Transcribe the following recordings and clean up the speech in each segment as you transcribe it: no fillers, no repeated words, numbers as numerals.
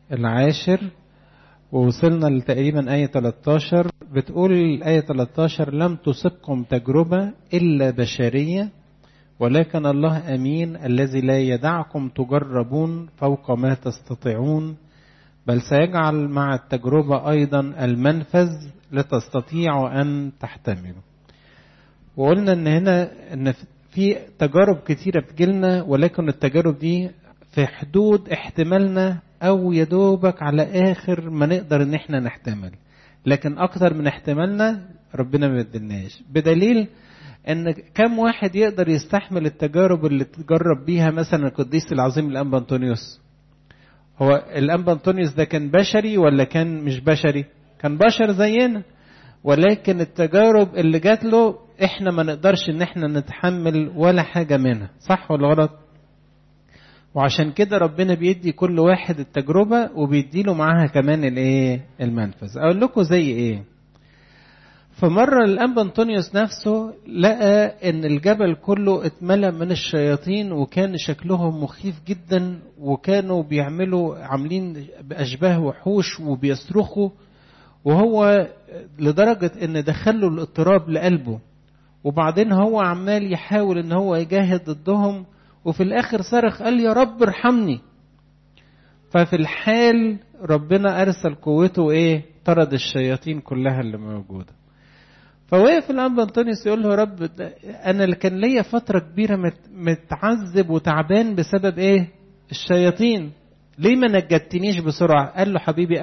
العاشر، ووصلنا لتقريبا آية 13. بتقول الآية 13: لم تصبكم تجربة إلا بشرية، ولكن الله أمين الذي لا يدعكم تجربون فوق ما تستطيعون، بل سيجعل مع التجربة أيضا المنفذ لتستطيعوا أن تحتملوا. وقلنا إن هنا إن في تجارب كتيرة بتجيلنا، ولكن التجارب دي في حدود احتمالنا، أو يدوبك على آخر ما نقدر إن احنا نحتمل، لكن أكتر من احتمالنا ربنا ما يدلناش. بدليل ان كم واحد يقدر يستحمل التجارب اللي تجرب بيها مثلا القديس العظيم الانبا انطونيوس؟ هو الانبا انطونيوس ده كان بشري ولا كان مش بشري؟ كان بشر زينا، ولكن التجارب اللي جات له احنا ما نقدرش ان احنا نتحمل ولا حاجة منها، صح ولا غلط؟ وعشان كده ربنا بيدي كل واحد التجربة وبيديله معاها كمان الايه؟ المنفذ. اقول لكم زي ايه؟ فمرة الأنبا أنطونيوس نفسه لقى إن الجبل كله اتملأ من الشياطين، وكان شكلهم مخيف جدا، وكانوا عاملين بأشباه وحوش وبيصرخوا، وهو لدرجة إن دخلوا الاضطراب لقلبه. وبعدين هو عمال يحاول إن هو يجاهد ضدهم، وفي الآخر صرخ قال: يا رب ارحمني. ففي الحال ربنا أرسل قوته إيه؟ طرد الشياطين كلها اللي موجودة. فوقف الأنبا أنطونيوس يقول له: يا رب، أنا اللي كان ليا فترة كبيرة متعذب وتعبان بسبب إيه؟ الشياطين، ليه ما نجدتنيش بسرعة؟ قال له: حبيبي،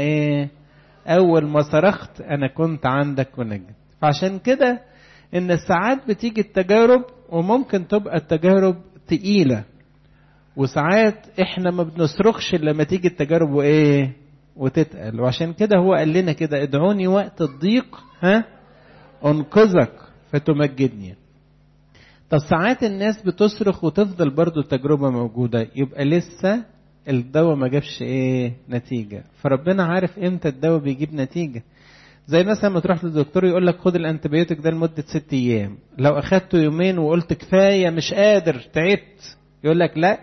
أول ما صرخت أنا كنت عندك ونجد. فعشان كده إن ساعات بتيجي التجارب، وممكن تبقى التجارب تقيلة، وساعات إحنا ما بنصرخش لما تيجي التجارب وتتقل. وعشان كده هو قال لنا كده: ادعوني وقت الضيق أنقذك فتمجدني. طب ساعات الناس بتصرخ وتفضل برضو التجربة موجودة، يبقى لسه الدواء ما جابش نتيجة. فربنا عارف امتى الدواء بيجيب نتيجة. زي مثلا ما تروح للدكتور يقول لك: خد الانتبيوتيك ده لمدة 6 أيام، لو أخدته يومين وقلت كفاية مش قادر تعبت، يقول لك: لا،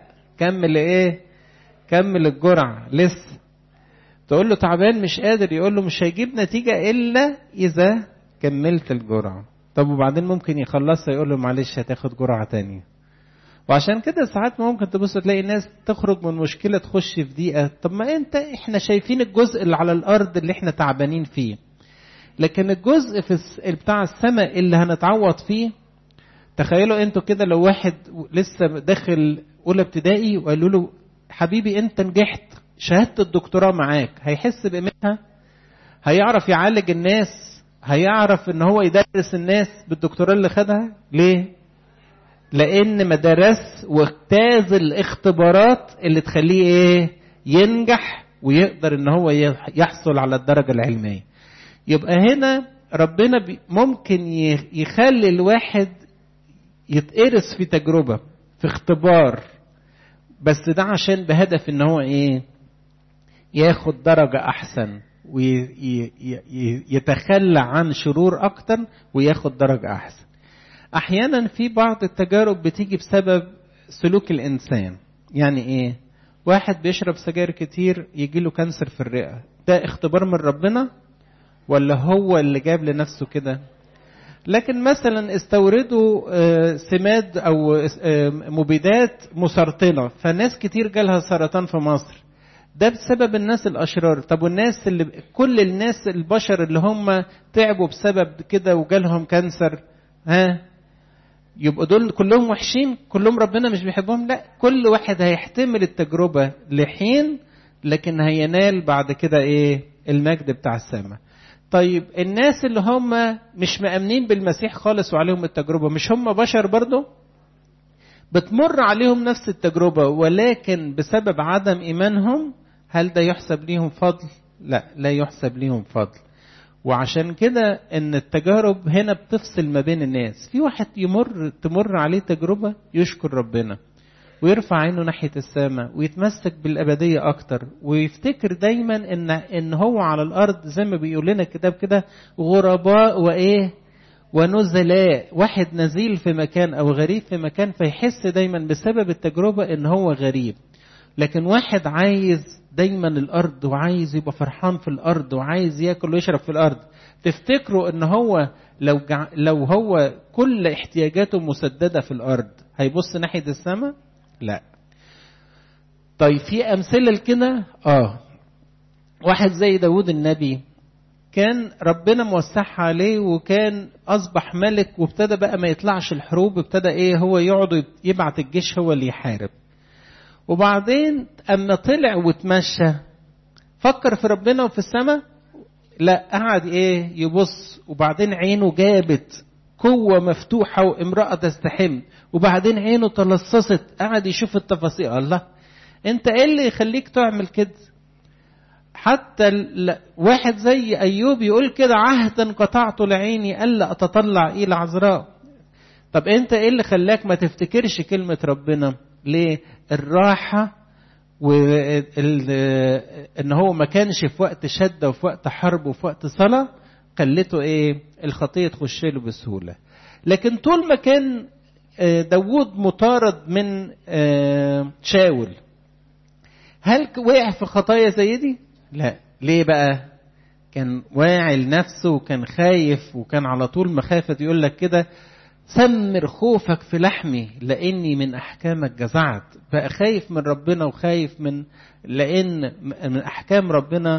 كمل الجرعة لسه. تقول له تعبان مش قادر، يقول له مش هيجيب نتيجة إلا إذا كملت الجرعة. طب وبعدين ممكن يخلصها، يقول له معلش هتاخد جرعة تانية. وعشان كده ساعات ممكن تبص تلاقي الناس تخرج من مشكلة تخش في ضيقة. طب ما احنا شايفين الجزء اللي على الأرض اللي احنا تعبانين فيه، لكن الجزء بتاع السماء اللي هنتعوض فيه. تخيلوا انتوا كده لو واحد لسه داخل أولى ابتدائي وقالوا له: حبيبي انت نجحت، شهادة الدكتوراه معاك، هيحس بقيمتها؟ هيعرف يعالج الناس؟ هيعرف ان هو يدرس الناس بالدكتوراه اللي خدها؟ ليه؟ لان ما درس واجتاز الاختبارات اللي تخليه ينجح ويقدر ان هو يحصل على الدرجة العلمية. يبقى هنا ربنا ممكن يخلي الواحد يتقرس في تجربة، في اختبار، بس ده عشان بهدف ان هو ياخد درجة احسن، ويتخلى عن شرور اكتر وياخد درجة احسن. احيانا في بعض التجارب بتيجي بسبب سلوك الانسان. يعني واحد بيشرب سجاير كتير يجيله كانسر في الرئة، ده اختبار من ربنا ولا هو اللي جاب لنفسه كده؟ لكن مثلا استوردوا سماد او مبيدات مسرطنة، فناس كتير جالها سرطان في مصر، ده بسبب الناس الأشرار. طب والناس كل الناس البشر اللي هم تعبوا بسبب كده وجالهم كانسر، يبقوا دول كلهم وحشين؟ كلهم ربنا مش بيحبهم؟ لا، كل واحد هيحتمل التجربة لحين، لكن هينال بعد كده المجد بتاع السماء. طيب الناس اللي هم مش مأمنين بالمسيح خالص وعليهم التجربة، مش هم بشر برضو؟ بتمر عليهم نفس التجربة، ولكن بسبب عدم إيمانهم هل ده يحسب ليهم فضل؟ لا يحسب ليهم فضل. وعشان كده ان التجارب هنا بتفصل ما بين الناس. في واحد تمر عليه تجربة يشكر ربنا ويرفع عينه ناحية السماء ويتمسك بالأبدية أكتر، ويفتكر دايما إن هو على الأرض زي ما بيقول لنا الكتاب كده: غرباء ونزلاء. واحد نزيل في مكان أو غريب في مكان، فيحس دايما بسبب التجربة إن هو غريب. لكن واحد عايز دايما الارض وعايز يبقى فرحان في الارض وعايز ياكل ويشرب في الارض، تفتكروا ان هو لو هو كل احتياجاته مسددة في الارض هيبص ناحية السماء؟ لا. طيب في امثلة لكده. واحد زي داود النبي كان ربنا موسعها عليه وكان اصبح ملك، وابتدى بقى ما يطلعش الحروب، ابتدى هو يقعد يبعت الجيش هو اللي يحارب. وبعدين اما طلع وتمشى فكر في ربنا وفي السماء؟ لا، قعد يبص، وبعدين عينه جابت قوة مفتوحة وامرأة تستحم، وبعدين عينه تلصصت، قعد يشوف التفاصيل. الله، انت ايه اللي يخليك تعمل كده؟ حتى واحد زي أيوب يقول كده: عهدا قطعت لعيني ألا أتطلع إلى عذراء. طب أنت إيه اللي خلاك ما تفتكرش كلمة ربنا؟ ليه؟ الراحة، وإن هو ما كانش في وقت شدة وفي وقت حرب وفي وقت صلاة خلته الخطية تخش له بسهولة. لكن طول ما كان داود مطارد من شاول، هل وقع في خطايا زي دي؟ لا. ليه بقى؟ كان واعي لنفسه وكان خايف، وكان على طول مخافة. يقول لك كده: سمر خوفك في لحمي لاني من احكامك جزعت. بقى خايف من ربنا وخايف لان من احكام ربنا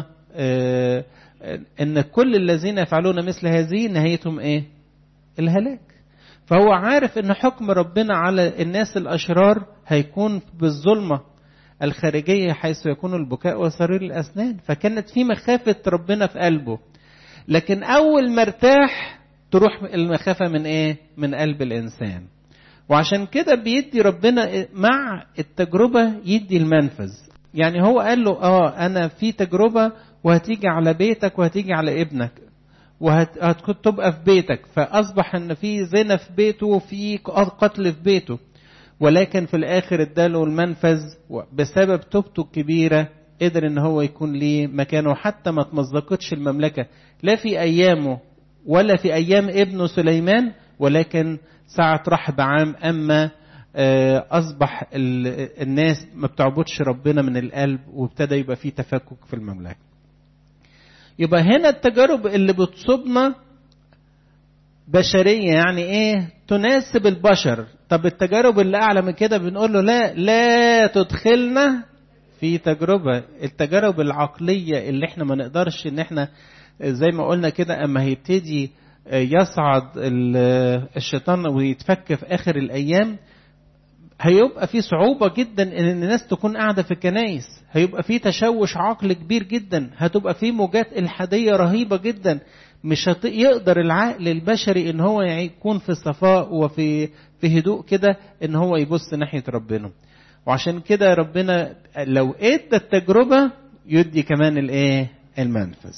ان كل الذين يفعلون مثل هذه نهايتهم الهلاك. فهو عارف ان حكم ربنا على الناس الاشرار هيكون بالظلمة الخارجية حيث يكون البكاء وصرير الأسنان. فكانت في مخافة ربنا في قلبه. لكن أول ما ارتاح تروح المخافة من قلب الإنسان. وعشان كده بيدي ربنا مع التجربة يدي المنفذ. يعني هو قال له أنا في تجربة وهتيجي على بيتك وهتيجي على ابنك وهتبقى في بيتك. فأصبح أن في زنا في بيته وفي قتل في بيته، ولكن في الآخر اداله المنفذ بسبب توبته الكبيرة. قدر ان هو يكون ليه مكانه، حتى ما تمزقتش المملكة لا في أيامه ولا في أيام ابنه سليمان، ولكن ساعة رحبعام أما أصبح الناس ما بتعبدش ربنا من القلب، وابتدى يبقى فيه تفكك في المملكة. يبقى هنا التجارب اللي بتصبنا بشرية، يعني تناسب البشر. طب التجارب اللي أعلى من كده بنقول له لا تدخلنا في تجربة. التجارب العقلية اللي احنا ما نقدرش ان احنا زي ما قلنا كده، اما هيبتدي يصعد الشيطان ويتفك في آخر الأيام، هيبقى في صعوبة جدا ان الناس تكون قاعدة في الكنائس، هيبقى في تشوش عقل كبير جدا، هتبقى في موجات إلحادية رهيبة جدا. مش يقدر العقل البشري ان هو يكون في صفاء وفي هدوء كده ان هو يبص ناحية ربنا. وعشان كده ربنا لو ادى التجربة يدي كمان المنفذ.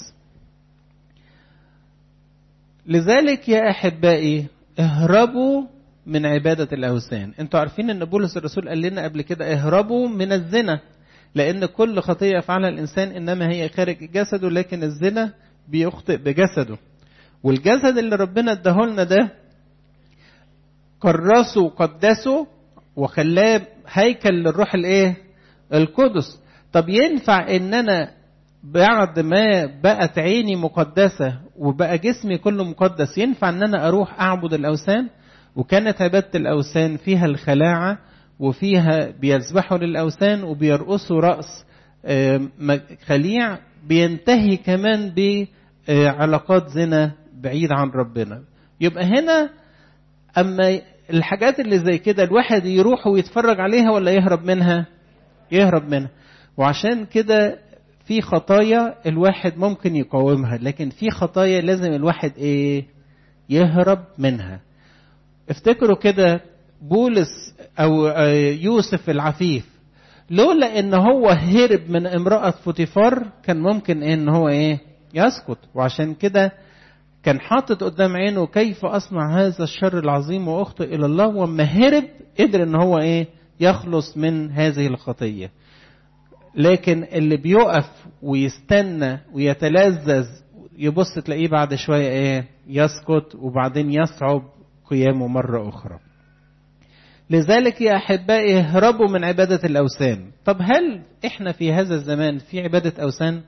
لذلك يا أحبائي اهربوا من عبادة الأوثان. انتوا عارفين ان بولس الرسول قال لنا قبل كده: اهربوا من الزنا، لأن كل خطية يفعلها الإنسان إنما هي خارج جسده، لكن الزنا بيخطئ بجسده. والجسد اللي ربنا اداهولنا ده كرسه وقدسه وخلاه هيكل للروح القدس. طب ينفع ان انا بعد ما بقت عيني مقدسة وبقى جسمي كله مقدس ينفع ان انا اروح اعبد الاوثان؟ وكانت عبادة الاوثان فيها الخلاعة، وفيها بيذبحوا للاوثان وبيرقصوا رأس خليع، بينتهي كمان بعلاقات زنا بعيد عن ربنا. يبقى هنا اما الحاجات اللي زي كده الواحد يروح ويتفرج عليها ولا يهرب منها؟ يهرب منها. وعشان كده في خطايا الواحد ممكن يقاومها، لكن في خطايا لازم الواحد يهرب منها. افتكروا كده بولس او يوسف العفيف، لولا ان هو هرب من امرأة فوتيفار كان ممكن ان هو يسقط. وعشان كده كان حاطط قدام عينه كيف أصنع هذا الشر العظيم وأخطئ إلى الله، وما هرب قدر إن هو يخلص من هذه الخطية. لكن اللي بيقف ويستنى ويتلذذ يبص تلاقيه بعد شوية يسقط، وبعدين يصعب قيامه مرة أخرى. لذلك يا أحبائي اهربوا من عبادة الأوثان. طب هل إحنا في هذا الزمان في عبادة أوثان؟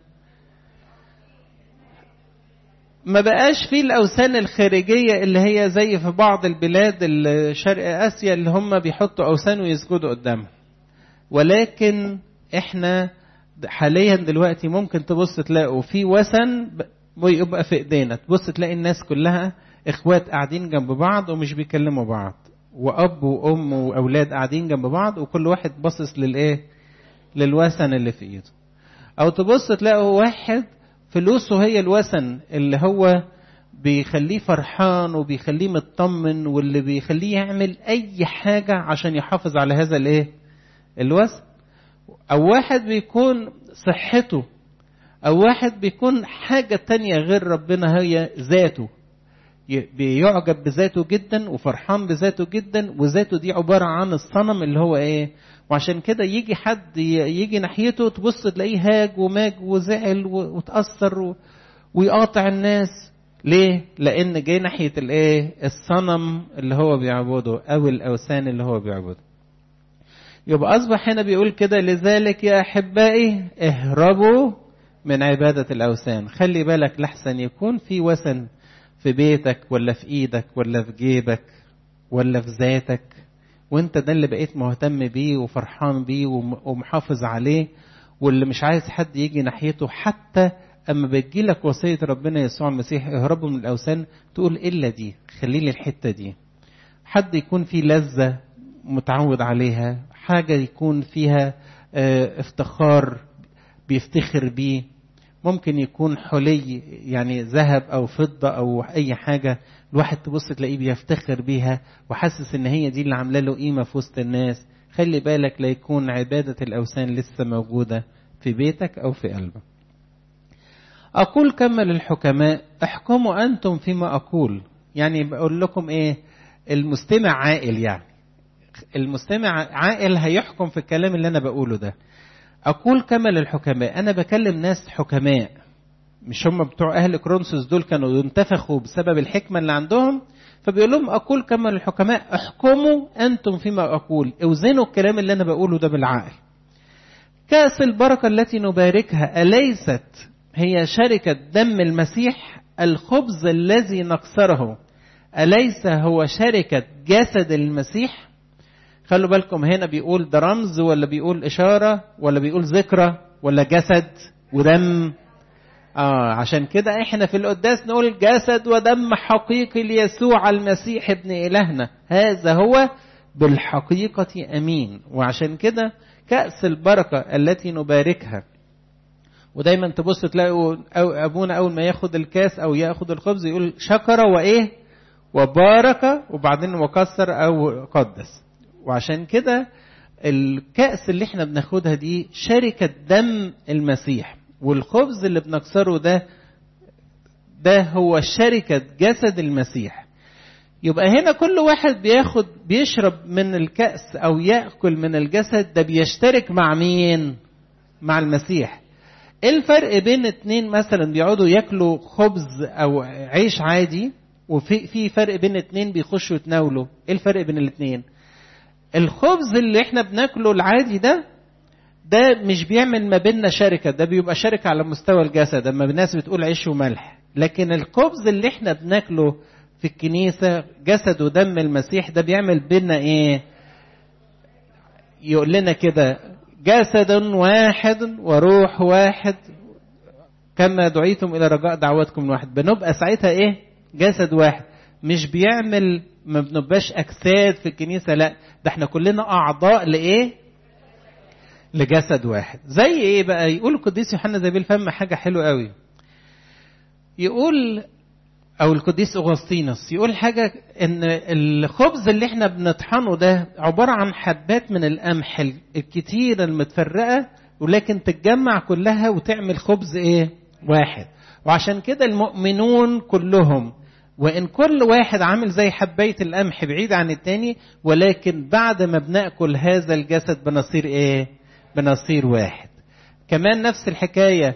ما بقاش في الأوثان الخارجية اللي هي زي في بعض البلاد الشرق آسيا اللي هم بيحطوا أوثان ويسجدوا قدامها. ولكن إحنا حاليا دلوقتي ممكن تبص تلاقوا في وثن ويبقى في إيدينا، تبص تلاقي الناس كلها إخوات قاعدين جنب بعض ومش بيكلموا بعض، وأب وأم وأولاد قاعدين جنب بعض وكل واحد باصص للوثن اللي في إيده. أو تبص تلاقوا واحد فلوسه هي الوثن اللي هو بيخليه فرحان وبيخليه مطمن واللي بيخليه يعمل أي حاجة عشان يحافظ على هذا الوثن. أو واحد بيكون صحته، أو واحد بيكون حاجة تانية غير ربنا هي ذاته، بيعجب بذاته جدا وفرحان بذاته جدا، وذاته دي عبارة عن الصنم اللي هو وعشان كده يجي حد يجي ناحيته تبص تلاقيه هاج وماج وزعل وتأثر ويقاطع الناس. ليه؟ لأن جاي ناحية الصنم اللي هو بيعبده أو الأوثان اللي هو بيعبده. يبقى أصبح هنا بيقول كده لذلك يا أحبائي اهربوا من عبادة الأوثان. خلي بالك لحسن يكون في وثن في بيتك ولا في ايدك ولا في جيبك ولا في ذاتك، وانت ده اللي بقيت مهتم بيه وفرحان بيه ومحافظ عليه، واللي مش عايز حد يجي ناحيته. حتى اما بتجيلك وصية ربنا يسوع المسيح اهربوا من الأوثان، تقول إلا دي، خليلي الحتة دي. حد يكون فيه لذة متعود عليها، حاجة يكون فيها افتخار بيفتخر بيه، ممكن يكون حلي يعني ذهب أو فضة أو أي حاجة الواحد تبص تلاقيه بيفتخر بيها وحاسس إن هي دي اللي عامله له قيمة في وسط الناس. خلي بالك لا يكون عبادة الأوثان لسه موجودة في بيتك أو في قلبك. أقول كما للحكماء احكموا أنتم فيما أقول. يعني بقول لكم المستمع عاقل، يعني المستمع عاقل هيحكم في الكلام اللي أنا بقوله ده. أقول كما للحكماء، أنا بكلم ناس حكماء، مش هم بتوع أهل كورنثوس دول كانوا ينتفخوا بسبب الحكمة اللي عندهم، فبيقول لهم أقول كما للحكماء احكموا أنتم فيما أقول. اوزنوا الكلام اللي أنا بقوله ده بالعقل. كأس البركة التي نباركها أليست هي شركة دم المسيح؟ الخبز الذي نكسره أليس هو شركة جسد المسيح؟ خلوا بالكم هنا بيقول ده رمز ولا بيقول إشارة ولا بيقول ذكرى ولا جسد ودم؟ عشان كده احنا في القداس نقول جسد ودم حقيقي ليسوع المسيح ابن إلهنا، هذا هو بالحقيقة أمين. وعشان كده كأس البركة التي نباركها، ودايما تبص تلاقوا أبونا أول ما ياخد الكاس أو ياخد الخبز يقول شكر وبارك وبعدين وكسر أو قدس. وعشان كده الكأس اللي احنا بناخدها دي شركة دم المسيح، والخبز اللي بنكسره ده هو شركة جسد المسيح. يبقى هنا كل واحد بيشرب من الكأس أو يأكل من الجسد ده بيشترك مع مين؟ مع المسيح. ايه الفرق بين اتنين مثلا بيقعدوا ياكلوا خبز أو عيش عادي، وفي فرق بين اتنين بيخشوا يتناولوا؟ ايه الفرق بين الاتنين؟ الخبز اللي احنا بناكله العادي ده مش بيعمل ما بيننا شركة، ده بيبقى شركة على مستوى الجسد اما الناس بتقول عيش وملح. لكن الخبز اللي احنا بناكله في الكنيسة جسد ودم المسيح ده بيعمل بيننا يقول لنا كده جسد واحد وروح واحد كما دعيتم إلى رجاء دعواتكم واحد. بنبقى ساعتها جسد واحد، مش بيعمل ما بنبقاش أجساد في الكنيسة، لا ده احنا كلنا أعضاء لجسد واحد. زي بقى يقول القديس يوحنا ذهبي الفم حاجة حلوة قوي، يقول أو القديس أغسطينوس يقول حاجة إن الخبز اللي احنا بنطحنه ده عبارة عن حبات من القمح الكتيرة المتفرقة، ولكن تتجمع كلها وتعمل خبز واحد. وعشان كده المؤمنون كلهم وإن كل واحد عامل زي حباية القمح بعيد عن التاني، ولكن بعد ما بنأكل هذا الجسد بنصير بنصير واحد. كمان نفس الحكاية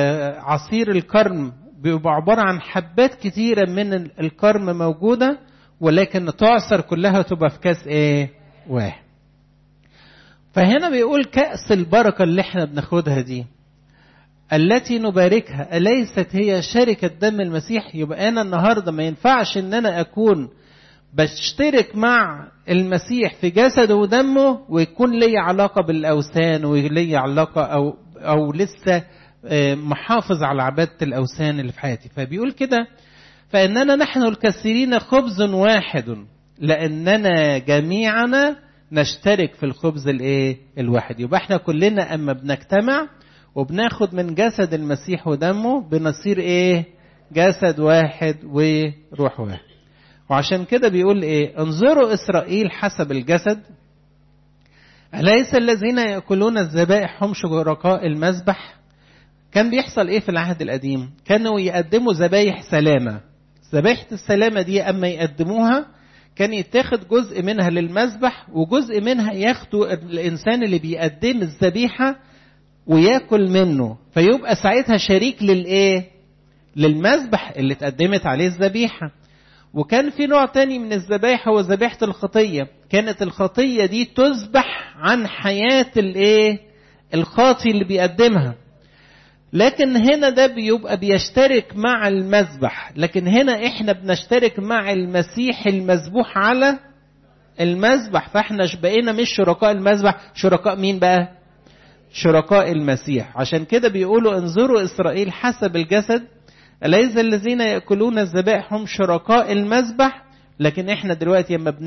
عصير الكرم بيبقى عبارة عن حبات كتيرة من الكرم موجودة، ولكن تعصر كلها تبقى في كاس ايه واحد. فهنا بيقول كأس البركة اللي احنا بناخدها دي التي نباركها أليست هي شركة دم المسيح؟ يبقى أنا النهاردة ما ينفعش إن أنا أكون بشترك مع المسيح في جسده ودمه ويكون لي علاقة بالأوثان ولي علاقة أو لسه محافظ على عبادة الأوثان اللي في حياتي. فبيقول كده فإننا نحن الكثيرين خبز واحد لأننا جميعنا نشترك في الخبز الواحد. يبقى احنا كلنا أما بنجتمع وبناخد من جسد المسيح ودمه بنصير جسد واحد وروح واحد. وعشان كده بيقول انظروا إسرائيل حسب الجسد أليس الذين يأكلون الذبائح هم شركاء المذبح؟ كان بيحصل في العهد القديم؟ كانوا يقدموا ذبايح سلامة. ذبايح السلامة دي أما يقدموها كان يتاخد جزء منها للمذبح وجزء منها ياخدوا الإنسان اللي بيقدم الذبيحة ويأكل منه، فيبقى ساعتها شريك للمذبح اللي اتقدمت عليه الذبيحة. وكان في نوع تاني من الذبائح هو ذبيحة الخطية. كانت الخطية دي تذبح عن حياة الخاطي اللي بيقدمها. لكن هنا ده بيبقى بيشترك مع المذبح، لكن هنا احنا بنشترك مع المسيح المذبوح على المذبح. فاحنا بقينا مش شركاء المذبح، شركاء مين بقى؟ شركاء المسيح. عشان كده بيقولوا انظروا إسرائيل حسب الجسد أليس الذين يأكلون الذبائح هم شركاء المذبح. لكن احنا دلوقتي لما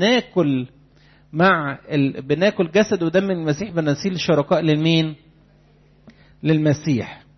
بناكل جسد ودم المسيح بنصير شركاء للمين؟ للمسيح.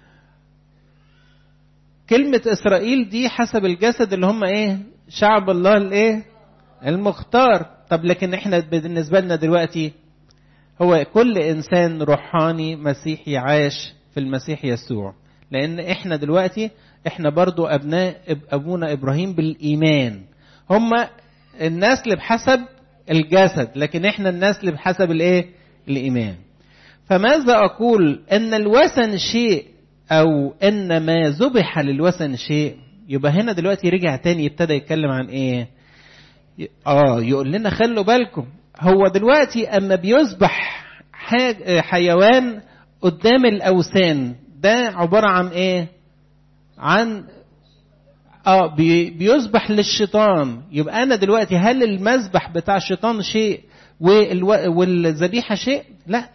كلمة إسرائيل دي حسب الجسد اللي هم شعب الله المختار. طب لكن احنا بالنسبة لنا دلوقتي هو كل إنسان روحاني مسيحي عاش في المسيح يسوع. لأن احنا دلوقتي احنا برضو أبناء أبونا إبراهيم بالإيمان. هم النسل بحسب الجسد، لكن احنا النسل بحسب الإيمان. فماذا أقول؟ أن الوثن شيء أو أن ما ذبح للوثن شيء. يبقى هنا دلوقتي رجع تاني يبتدى يتكلم عن يقول لنا خلوا بالكم. هو دلوقتي أما بيذبح حيوان قدام الأوثان ده عبارة عن عن بيذبح للشيطان. يبقى أنا دلوقتي هل المذبح بتاع الشيطان شيء والذبيحة شيء؟ لا.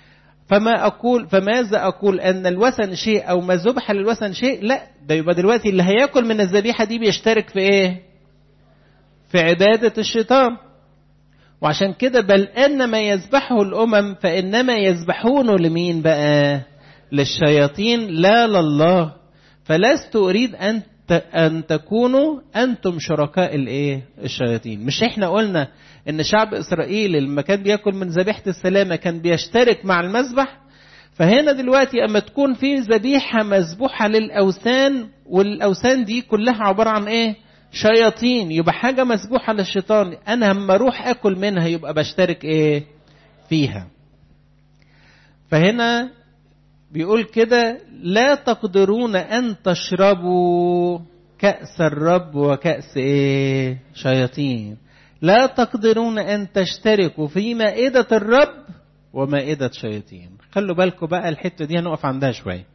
فماذا أقول أن الوثن شيء أو ما ذبح للوثن شيء؟ لا. ده يبقى دلوقتي اللي هياكل من الذبيحة دي بيشترك في في عبادة الشيطان. وعشان كده بل أن ما يذبحه الأمم فإنما يذبحونه لمين بقى؟ للشياطين لا لله. فلست أريد أن تكونوا أنتم شركاء الشياطين. مش احنا قلنا ان شعب إسرائيل لما كان بيأكل من ذبيحة السلامة كان بيشترك مع المذبح؟ فهنا دلوقتي اما تكون في ذبيحة مذبوحة للأوثان والأوثان دي كلها عبارة عن شياطين، يبقى حاجة مذبوحة للشيطان، انا لما اروح اكل منها يبقى بشترك فيها. فهنا بيقول كده لا تقدرون أن تشربوا كأس الرب وكأس شياطين. لا تقدرون أن تشتركوا في مائدة الرب ومائدة شياطين. خلوا بالكم بقى الحتة دي هنقف عندها شوية.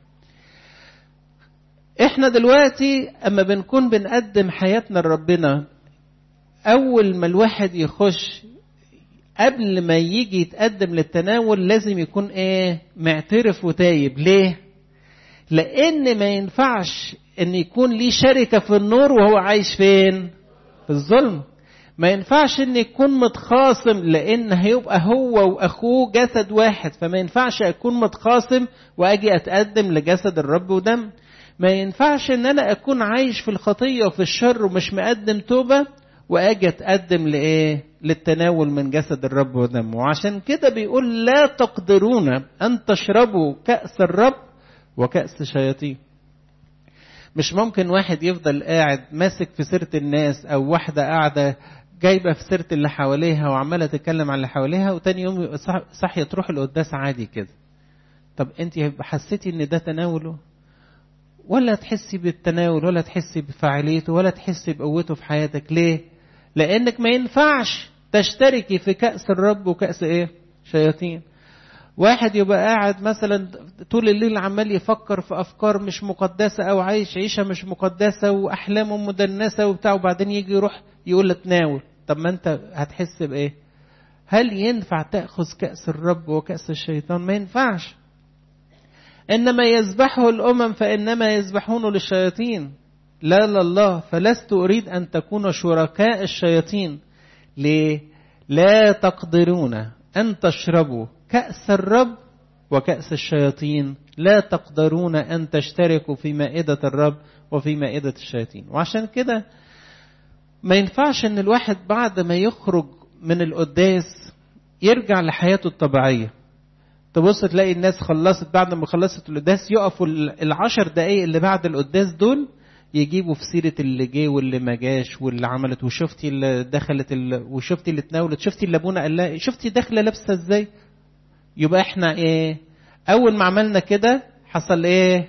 احنا دلوقتي اما بنكون بنقدم حياتنا لربنا، اول ما الواحد يخش قبل ما يجي يتقدم للتناول لازم يكون معترف وتايب. ليه؟ لان ما ينفعش ان يكون ليه شركة في النور وهو عايش فين؟ في الظلم. ما ينفعش ان يكون متخاصم لان هيبقى هو واخوه جسد واحد، فما ينفعش اكون متخاصم واجي اتقدم لجسد الرب ودم. ما ينفعش ان انا اكون عايش في الخطية وفي الشر ومش مقدم توبة واجي اتقدم للتناول من جسد الرب ودمه. وعشان كده بيقول لا تقدرون ان تشربوا كأس الرب وكأس شياطين. مش ممكن واحد يفضل قاعد ماسك في سيرة الناس او واحدة قاعدة جايبة في سيرة اللي حواليها وعمالة تتكلم عن اللي حواليها وتاني يوم صحية تروح القداس عادي كده. طب انت حسيتي ان ده تناوله؟ ولا تحسي بالتناول ولا تحسي بفعاليته ولا تحسي بقوته في حياتك؟ ليه؟ لانك ما ينفعش تشتركي في كأس الرب وكأس ايه شياطين. واحد يبقى قاعد مثلا طول الليل عمال يفكر في افكار مش مقدسه او عايش عيشه مش مقدسه واحلامه مدنسه وبتاع، وبعدين يجي يروح يقول له تناول. طب ما انت هتحس بايه؟ هل ينفع تاخذ كأس الرب وكأس الشيطان؟ ما ينفعش. انما يذبحه الامم فانما يذبحونه للشياطين لا لله، فلست اريد ان تكونوا شركاء الشياطين. ليه؟ لا تقدرون ان تشربوا كأس الرب وكأس الشياطين، لا تقدرون أن تشتركوا في مائدة الرب وفي مائدة الشياطين. وعشان كده ما ينفعش أن الواحد بعد ما يخرج من القداس يرجع لحياته الطبيعية. تبص تلاقي الناس خلصت، بعد ما خلصت القداس يقفوا 10 دقايق اللي بعد القداس دول يجيبوا في سيرة اللي جه واللي ما جاش واللي عملت، وشفتي اللي دخلت وشفتي اللي اتناولت، شفتي اللي ابونا قال لها، شفتي داخله لابسه ازاي. يبقى احنا ايه؟ اول ما عملنا كده حصل ايه؟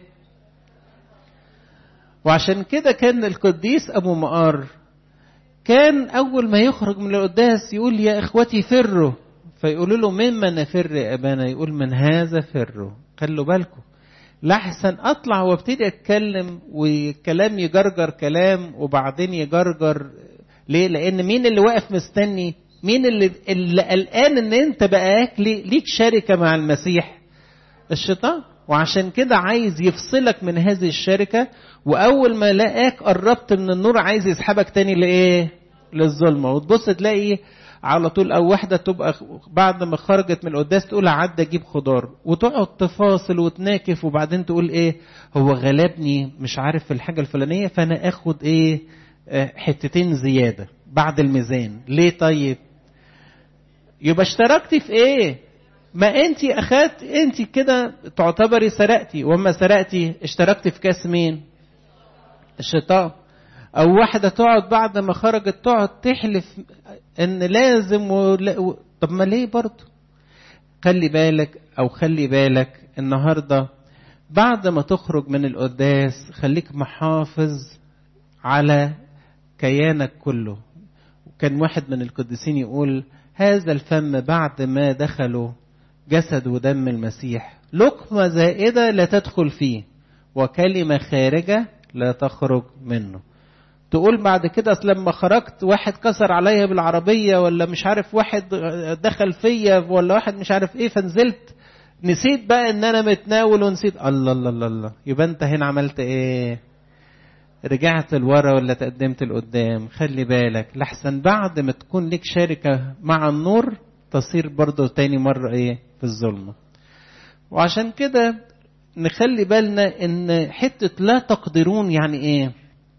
وعشان كده كان القديس ابو مقار كان اول ما يخرج من القداس يقول يا اخوتي فروا، فيقولوا له مما نفر يا ابانا؟ يقول من هذا فروا. خلوا بالكم لحسن اطلع وابتدي اتكلم والكلام يجرجر كلام وبعدين يجرجر. ليه؟ لان مين اللي واقف مستني؟ مين اللي قلقان ان انت بقاك ليك شركة مع المسيح؟ الشيطان. وعشان كده عايز يفصلك من هذه الشركة، واول ما لاقاك قربت من النور عايز يسحبك تاني لايه؟ للظلمة. وتبص تلاقي على طول او واحدة تبقى بعد ما خرجت من القداس تقول عدى اجيب خضار، وتقعد تفاصل وتناكف، وبعدين تقول ايه؟ هو غلبني مش عارف في الحاجة الفلانية فانا اخد ايه؟ حتتين زيادة بعد الميزان. ليه طيب؟ يبقى اشتركتي في ايه؟ ما انت اخدت، انت كده تعتبري سرقتي، وما سرقتي اشتركتي في كاس مين؟ الشيطان. او واحدة تقعد بعد ما خرجت تقعد تحلف ان لازم طب ما ليه برضو؟ خلي بالك او خلي بالك النهاردة بعد ما تخرج من القداس خليك محافظ على كيانك كله. كان واحد من القديسين يقول هذا الفم بعد ما دخلوا جسد ودم المسيح لقمة زائدة لا تدخل فيه وكلمة خارجة لا تخرج منه. تقول بعد كده لما خرجت واحد كسر عليا بالعربية، ولا مش عارف واحد دخل فيا، ولا واحد مش عارف ايه، فنزلت نسيت بقى ان انا متناول ونسيت. الله الله الله الله. يبقى انت هنا عملت ايه؟ رجعت لورا ولا تقدمت لقدام؟ خلي بالك لحسن بعد ما تكون لك شركة مع النور تصير برضو تاني مرة ايه؟ في الظلمة. وعشان كده نخلي بالنا ان حتة لا تقدرون يعني ايه؟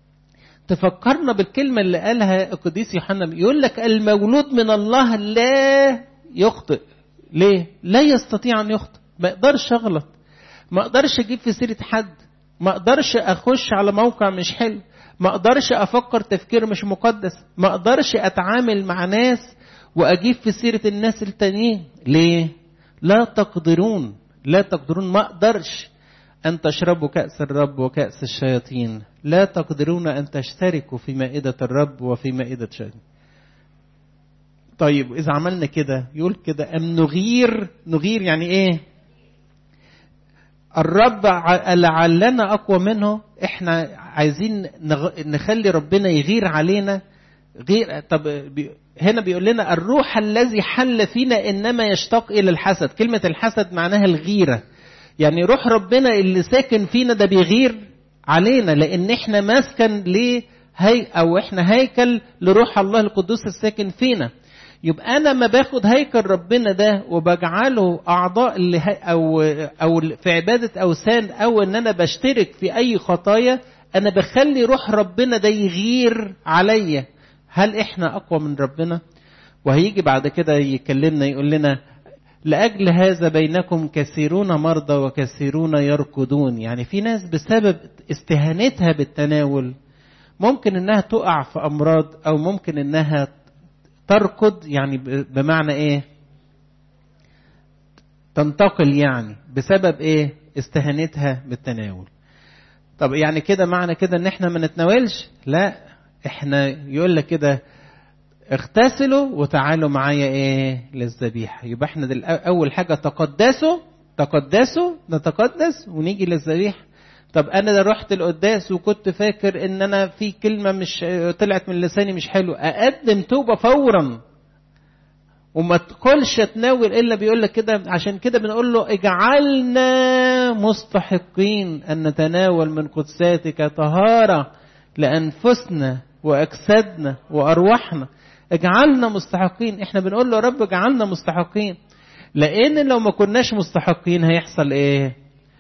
تفكرنا بالكلمة اللي قالها القديس يوحنا، يقول لك المولود من الله لا يخطئ. ليه؟ لا يستطيع ان يخطئ. ما اقدرش اغلط، ما اقدرش اجيب في سيرة حد، ما اقدرش اخش على موقع مش حلو، ما اقدرش افكر تفكير مش مقدس، ما اقدرش اتعامل مع ناس واجيب في سيرة الناس التانيين. ليه؟ لا تقدرون، لا تقدرون. ما اقدرش ان تشربوا كأس الرب وكأس الشياطين، لا تقدرون ان تشتركوا في مائدة الرب وفي مائدة الشياطين. طيب اذا عملنا كده يقول كده ام نغير يعني ايه؟ الرب لعلنا اقوى منه. احنا عايزين نخلي ربنا يغير علينا. غير. طب هنا بيقول لنا الروح الذي حل فينا انما يشتاق الى الحسد. كلمة الحسد معناها الغيرة، يعني روح ربنا اللي ساكن فينا ده بيغير علينا، لان احنا مسكن او احنا هيكل لروح الله القدوس الساكن فينا. يبقى انا ما باخد هيكل ربنا ده وبجعله اعضاء او في عبادة اوثان، او ان انا بشترك في اي خطايا، انا بخلي روح ربنا ده يغير عليا. هل احنا اقوى من ربنا؟ وهيجي بعد كده يكلمنا يقول لنا لأجل هذا بينكم كثيرون مرضى وكثيرون يركضون. يعني في ناس بسبب استهانتها بالتناول ممكن انها تقع في امراض، او ممكن انها تركض، يعني بمعنى ايه؟ تنتقل، يعني بسبب ايه؟ استهانتها بالتناول. طب يعني كده معنى كده ان احنا ما نتناولش؟ لا، احنا يقول لك كده اغتسلوا وتعالوا معايا ايه للذبيحة. يبقى احنا اول حاجة تقدسوا نتقدس ونيجي للذبيحة. طب انا رحت القداس وكنت فاكر ان انا في كلمة مش طلعت من لساني مش حلو، اقدم توبة فورا وما تقولش اتناول الا بيقول لك كده. عشان كده بنقول له اجعلنا مستحقين ان نتناول من قدساتك طهارة لانفسنا واجسادنا وارواحنا. اجعلنا مستحقين. احنا بنقول له يا رب اجعلنا مستحقين، لان لو ما كناش مستحقين هيحصل ايه؟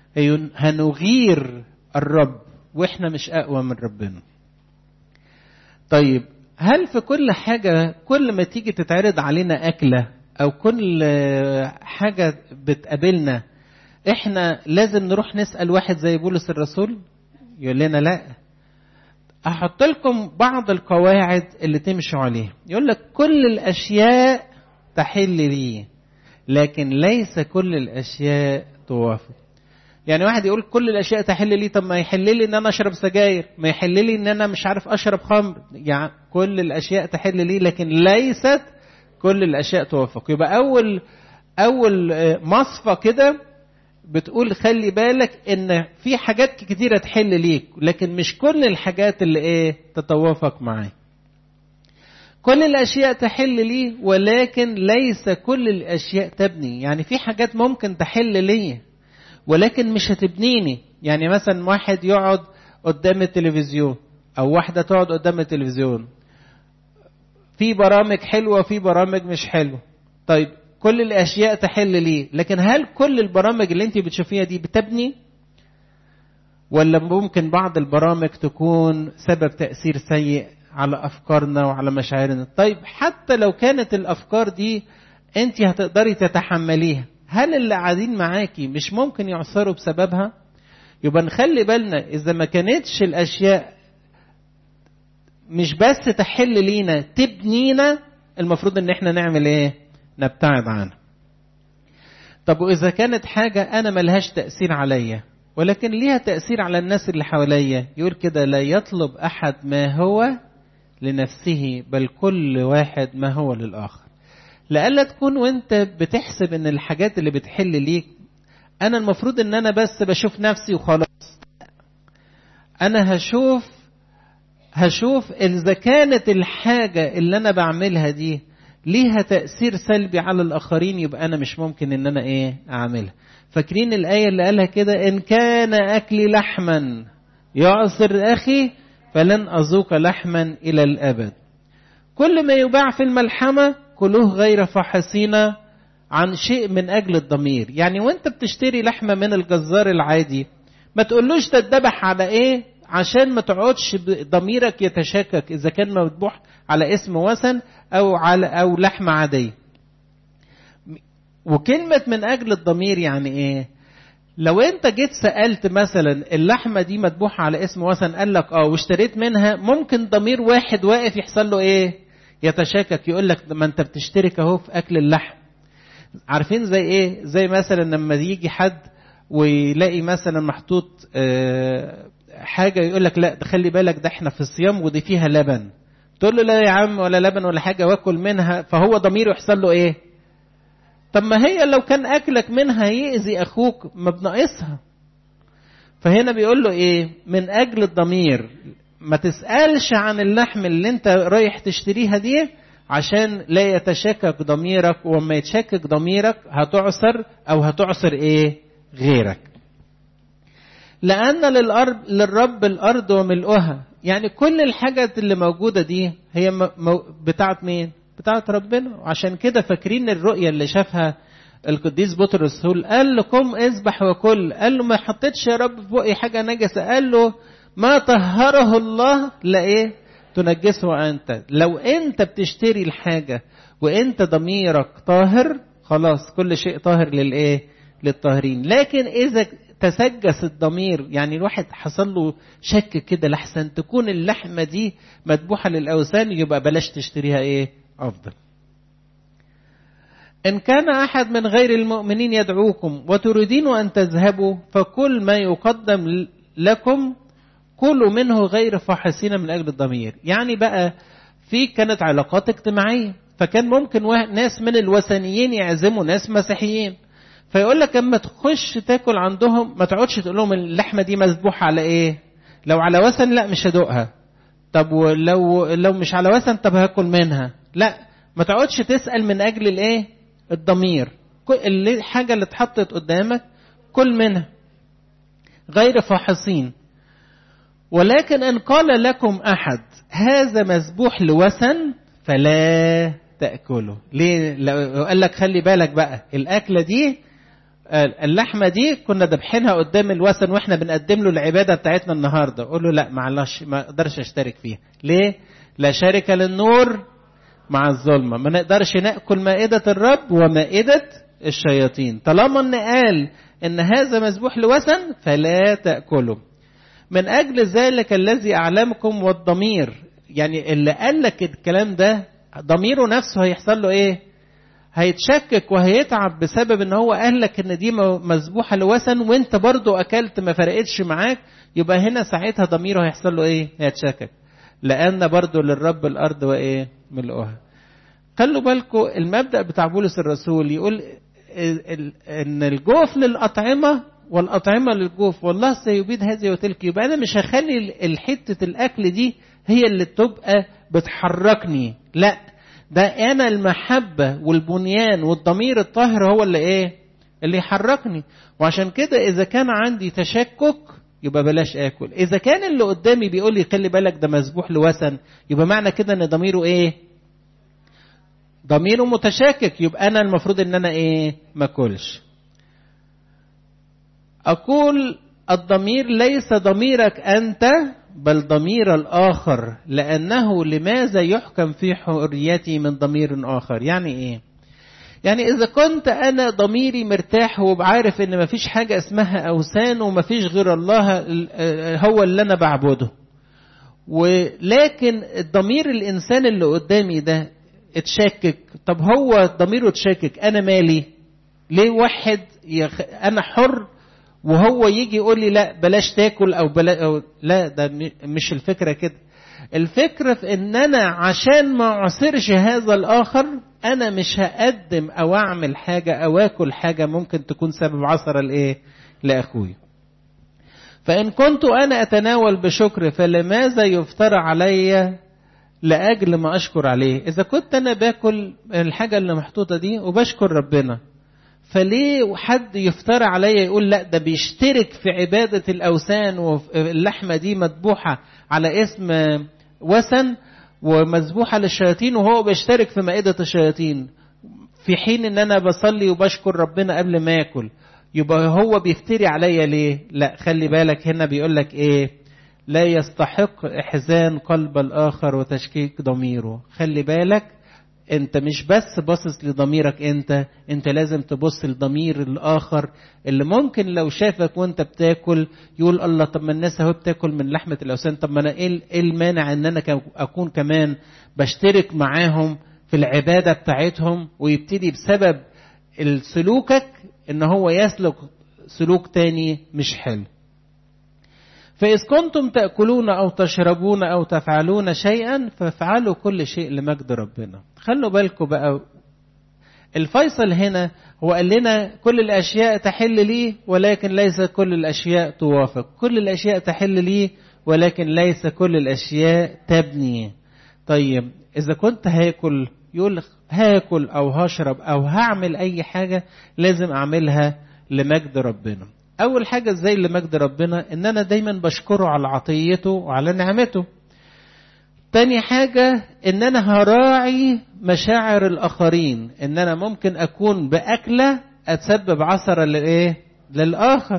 هنغير الرب واحنا مش اقوى من ربنا. طيب هل في كل حاجة كل ما تيجي تتعرض علينا أكلة أو كل حاجة بتقابلنا إحنا لازم نروح نسأل واحد زي بولس الرسول؟ يقول لنا لا. أحط لكم بعض القواعد اللي تمشوا عليها. يقول لك كل الأشياء تحل لي لكن ليس كل الأشياء توافق. يعني واحد يقول كل الاشياء تحل لي، طب ما يحل لي ان انا اشرب سجاير، ما يحل لي ان انا مش عارف اشرب خمر. يعني كل الاشياء تحل لي لكن ليست كل الاشياء توافق. يبقى اول مصفى كده بتقول خلي بالك ان في حاجات كتيره تحل ليك لكن مش كل الحاجات اللي ايه تتوافق معاك. كل الاشياء تحل لي ولكن ليس كل الاشياء تبني. يعني في حاجات ممكن تحل لي ولكن مش هتبنيني. يعني مثلا واحد يقعد قدام التلفزيون او واحدة تقعد قدام التلفزيون، في برامج حلوة وفي برامج مش حلوة. طيب كل الاشياء تحل لي لكن هل كل البرامج اللي انت بتشوفيها دي بتبني؟ ولا ممكن بعض البرامج تكون سبب تأثير سيء على افكارنا وعلى مشاعرنا؟ طيب حتى لو كانت الافكار دي انت هتقدري تتحمليها، هل اللي قاعدين معاكي مش ممكن يعصروا بسببها؟ يبقى نخلي بالنا إذا ما كانتش الأشياء مش بس تحل لينا تبنينا، المفروض ان احنا نعمل ايه؟ نبتعد عنها. طب وإذا كانت حاجة أنا ملهاش تأثير عليا ولكن ليها تأثير على الناس اللي حواليا، يقول كده لا يطلب أحد ما هو لنفسه بل كل واحد ما هو للآخر. لألا تكون وانت بتحسب ان الحاجات اللي بتحل ليك انا المفروض ان انا بس بشوف نفسي وخلاص. انا هشوف اذا كانت الحاجة اللي انا بعملها دي ليها تأثير سلبي على الاخرين يبقى انا مش ممكن ان انا ايه اعملها. فاكرين الآية اللي قالها كده ان كان اكلي لحما يعصر اخي فلن اذوق لحما الى الابد. كل ما يباع في الملحمة كلوه غير فاحصين عن شيء من أجل الضمير. يعني وانت بتشتري لحمة من الجزار العادي ما تقولوش تتذبح على ايه عشان ما تقعدش ضميرك يتشكك إذا كان مذبوح على اسم وثن أو لحمة عادية. وكلمة من أجل الضمير يعني ايه؟ لو انت جيت سألت مثلا اللحمة دي مذبوحة على اسم وثن قال لك واشتريت منها، ممكن ضمير واحد واقف يحصل له ايه؟ يتشكك، يقول لك ما انت بتشترك اهو في اكل اللحم. عارفين زي ايه؟ زي مثلا لما يجي حد ويلاقي مثلا محطوط حاجة يقول لك لا ده خلي بالك ده احنا في الصيام ودي فيها لبن، تقول له لا يا عم ولا لبن ولا حاجة واكل منها، فهو ضميره يحصل له ايه؟ طب ما هي لو كان اكلك منها يأذي اخوك ما بناقصها. فهنا بيقول له ايه؟ من اجل الضمير ما تسألش عن اللحم اللي انت رايح تشتريها دي عشان لا يتشكك ضميرك، وما يتشكك ضميرك هتعصر او هتعصر ايه؟ غيرك. لأن للرب الأرض وملؤها. يعني كل الحاجات اللي موجودة دي هي بتاعت مين؟ بتاعت ربنا. وعشان كده فاكرين الرؤية اللي شافها القديس بطرس قال له قم اذبح وكل، قال له ما حطيتش يا رب في بقي حاجة نجسة، قال له ما طهره الله لا ايه تنجسه انت. لو انت بتشتري الحاجة وانت ضميرك طاهر خلاص كل شيء طاهر للايه؟ للطاهرين. لكن اذا تسجس الضمير، يعني الواحد حصل له شك كده لحسن تكون اللحمة دي مذبوحة للأوثان، يبقى بلاش تشتريها ايه؟ افضل. إن كان أحد من غير المؤمنين يدعوكم وتريدين أن تذهبوا فكل ما يقدم لكم كلوا منه غير فاحصين من أجل الضمير. يعني بقى في كانت علاقات اجتماعية، فكان ممكن ناس من الوثنيين يعزموا ناس مسيحيين، فيقول لك اما تخش تاكل عندهم ما تقعدش تقول لهم اللحمة دي مذبوحة على ايه، لو على وثن لا مش هدوقها، طب ولو مش على وثن طب هاكل منها، لا ما تقعدش تسأل من اجل الايه الضمير، الحاجة اللي اتحطت قدامك كل منها غير فاحصين. ولكن ان قال لكم احد هذا مذبوح لوثن فلا تأكله. ليه؟ لو قال لك خلي بالك بقى الأكلة دي اللحمة دي كنا دبحينها قدام الوثن واحنا بنقدم له العبادة بتاعتنا النهاردة، قول له لا معلش ما اقدرش اشترك فيها. ليه؟ لا شرك للنور مع الظلمة، ما نقدرش نأكل مائدة الرب ومائدة الشياطين. طالما ان قال ان هذا مذبوح لوثن فلا تأكله. من أجل ذلك الذي أعلمكم والضمير، يعني اللي قال لك الكلام ده ضميره نفسه هيحصل له ايه؟ هيتشكك وهيتعب بسبب ان هو قال لك ان دي مذبوحة لوثن وانت برضو اكلت ما فرقتش معاك، يبقى هنا ساعتها ضميره هيحصل له ايه؟ هيتشكك، لان برضو للرب الارض وايه ملؤها. خلوا بالكم المبدأ بتاع بولس الرسول يقول ان الجوف للأطعمة والأطعمة للجوف والله سيبيد هذه وتلك. يبقى أنا مش هخلي الحتة الأكل دي هي اللي تبقى بتحركني، لا ده أنا المحبة والبنيان والضمير الطاهر هو اللي إيه اللي يحركني. وعشان كده إذا كان عندي تشكك يبقى بلاش آكل. إذا كان اللي قدامي بيقول لي خلي بالك ده مذبوح لوثن، يبقى معنى كده إن ضميره إيه؟ ضميره متشكك، يبقى أنا المفروض إن أنا إيه؟ ما أكلش. أقول الضمير ليس ضميرك أنت بل ضمير الآخر، لأنه لماذا يحكم في حريتي من ضمير آخر؟ يعني إيه؟ يعني إذا كنت أنا ضميري مرتاح وبعارف إن مفيش حاجة اسمها أوثان ومفيش غير الله هو اللي أنا بعبده، ولكن الضمير الإنسان اللي قدامي ده اتشكك، طب هو ضميره اتشكك أنا مالي؟ ليه واحد أنا حر وهو يجي يقول لي لا بلاش تاكل أو لا، ده مش الفكرة كده. الفكرة في ان انا عشان ما اعصرش هذا الاخر انا مش هقدم او اعمل حاجة او اكل حاجة ممكن تكون سبب عصر الايه لاخوي. فان كنت انا اتناول بشكر فلماذا يفترى علي لاجل ما اشكر عليه؟ اذا كنت انا باكل الحاجة اللي محطوطة دي وبشكر ربنا، فليه حد يفترى عليا يقول لا ده بيشترك في عبادة الأوثان واللحمة دي مذبوحة على اسم وثن ومذبوحة للشياطين وهو بيشترك في مائدة الشياطين، في حين ان انا بصلي وبشكر ربنا قبل ما اكل؟ يبقى هو بيفتري عليا ليه؟ لا خلي بالك هنا بيقول لك ايه؟ لا يستحق احزان قلب الاخر وتشكيك ضميره. خلي بالك انت مش بس باصص لضميرك انت لازم تبص لضمير الاخر اللي ممكن لو شافك وانت بتاكل يقول الله طب ما الناس اهو بتاكل من لحمة الاوثان، طب ما انا ايه المانع ان انا اكون كمان بشترك معاهم في العبادة بتاعتهم، ويبتدي بسبب سلوكك ان هو يسلك سلوك تاني مش حلو. فإذ كنتم تأكلون أو تشربون أو تفعلون شيئا فافعلوا كل شيء لمجد ربنا. خلوا بالكم بقى الفيصل هنا هو قال لنا كل الأشياء تحل لي ولكن ليس كل الأشياء توافق، كل الأشياء تحل لي ولكن ليس كل الأشياء تبني. طيب إذا كنت هاكل يقول هاكل أو هشرب أو هعمل أي حاجة لازم أعملها لمجد ربنا. أول حاجة ازاي لمجد ربنا؟ إن أنا دايما بشكره على عطيته وعلى نعمته. تاني حاجة إن أنا هراعي مشاعر الآخرين، إن أنا ممكن أكون بأكلة أتسبب عثرة للآخر.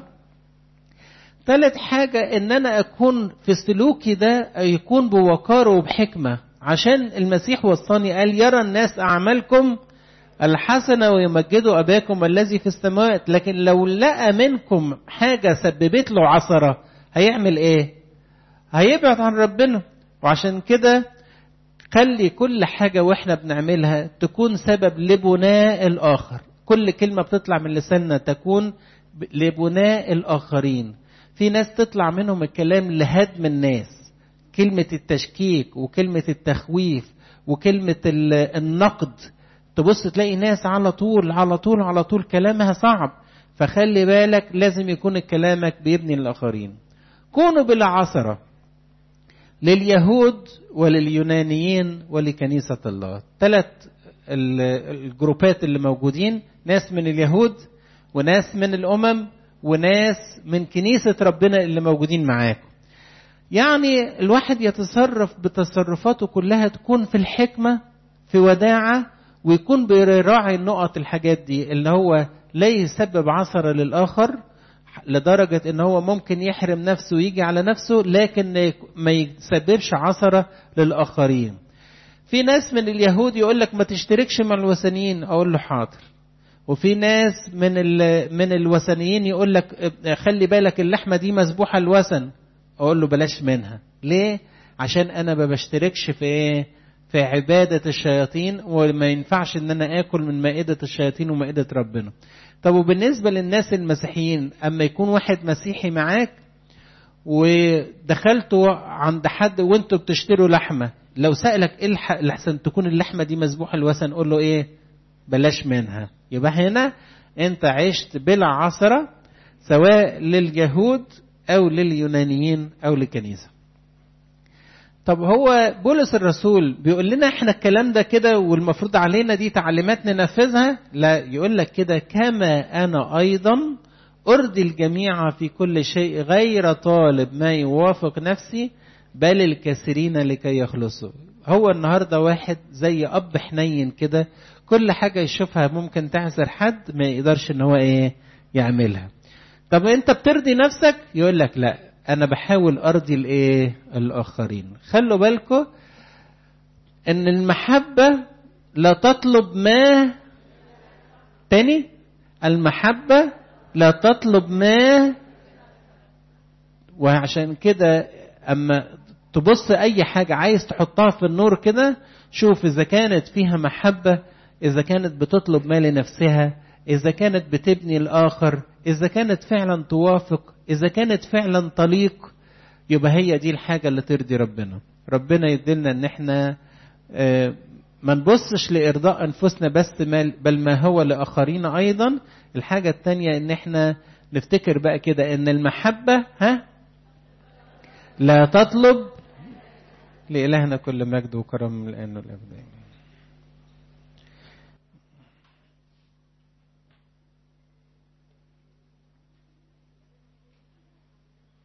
تالت حاجة إن أنا أكون في سلوكي ده يكون بوقار وبحكمة، عشان المسيح وصاني قال يرى الناس أعمالكم الحسنة ويمجدوا أباكم الذي في السماوات. لكن لو لقى منكم حاجة سببت له عثرة هيعمل ايه؟ هيبعد عن ربنا. وعشان كده خلي كل حاجة واحنا بنعملها تكون سبب لبناء الآخر، كل كلمة بتطلع من لساننا تكون لبناء الآخرين. في ناس تطلع منهم الكلام لهدم الناس، كلمة التشكيك وكلمة التخويف وكلمة النقد، تبص تلاقي ناس على طول على طول على طول كلامها صعب. فخلي بالك لازم يكون كلامك بيبني الآخرين. كونوا بلا عثرة لليهود ولليونانيين ولكنيسة الله. 3 الجروبات اللي موجودين، ناس من اليهود وناس من الأمم وناس من كنيسة ربنا اللي موجودين معاكم. يعني الواحد يتصرف بتصرفاته كلها تكون في الحكمة في وداعة، ويكون بيراعي النقط الحاجات دي، اللي هو لا يسبب عثرة للآخر لدرجة ان هو ممكن يحرم نفسه ويجي على نفسه، لكن ما يسببش عثرة للآخرين. في ناس من اليهود يقول لك ما تشتركش مع الوثنيين، اقول له حاضر. وفي ناس من الوثنيين يقول لك خلي بالك اللحمة دي مذبوحة الوثن، اقول له بلاش منها. ليه؟ عشان انا ما بشتركش في ايه؟ في عبادة الشياطين، وما ينفعش ان انا اكل من مائدة الشياطين ومائدة ربنا. طب وبالنسبة للناس المسيحيين، اما يكون واحد مسيحي معاك ودخلتوا عند حد وانتوا بتشتروا لحمة، لو سألك ايه لحسن تكون اللحمة دي مذبوحة الوثن، قول له ايه؟ بلاش منها. يبقى هنا انت عشت بلا عثرة، سواء لليهود او لليونانيين او للكنيسة. طب هو بولس الرسول بيقول لنا احنا الكلام ده كده والمفروض علينا دي تعليمات ننفذها؟ لا، يقول لك كده كما انا ايضا ارضي الجميع في كل شيء غير طالب ما يوافق نفسي بل الكثيرين لكي يخلصوا. هو النهاردة واحد زي اب حنين كده، كل حاجة يشوفها ممكن تعذر حد ما يقدرش ان هو ايه يعملها. طب انت بترضي نفسك؟ يقول لك لا، انا بحاول ارضي الايه الاخرين. خلوا بالكم ان المحبة لا تطلب ما تاني، المحبة لا تطلب ما. وعشان كده اما تبص اي حاجة عايز تحطها في النور كده، شوف اذا كانت فيها محبة، اذا كانت بتطلب ما لنفسها، اذا كانت بتبني الاخر، اذا كانت فعلا توافق، اذا كانت فعلا طليق، يبقى هي دي الحاجة اللي ترضي ربنا. ربنا يدلنا ان احنا ما نبصش لارضاء انفسنا بس، بل ما هو لاخرين ايضا. الحاجة التانية ان احنا نفتكر بقى كده ان المحبة لا تطلب. لإلهنا كل مجد وكرم الآن والأبد.